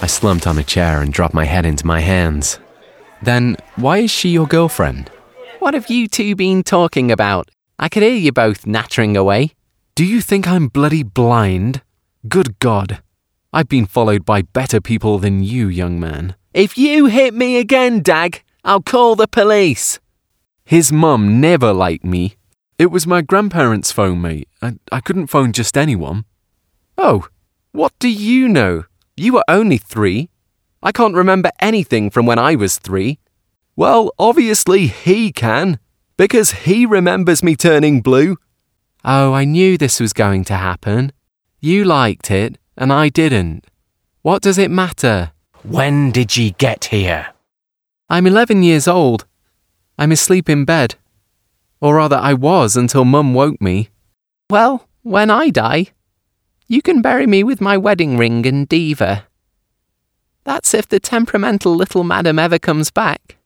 I slumped on a chair and dropped my head into my hands. Then, why is she your girlfriend? What have you two been talking about? I could hear you both nattering away. Do you think I'm bloody blind? Good God. I've been followed by better people than you, young man. If you hit me again, Dag, I'll call the police. His mum never liked me. It was my grandparents' phone, mate. I couldn't phone just anyone. Oh, what do you know? You were only 3. I can't remember anything from when I was 3. Well, obviously he can, because he remembers me turning blue. Oh, I knew this was going to happen. You liked it, and I didn't. What does it matter? When did ye get here? I'm 11 years old. I'm asleep in bed. Or rather, I was until Mum woke me. Well, when I die, you can bury me with my wedding ring and diva. That's if the temperamental little madam ever comes back.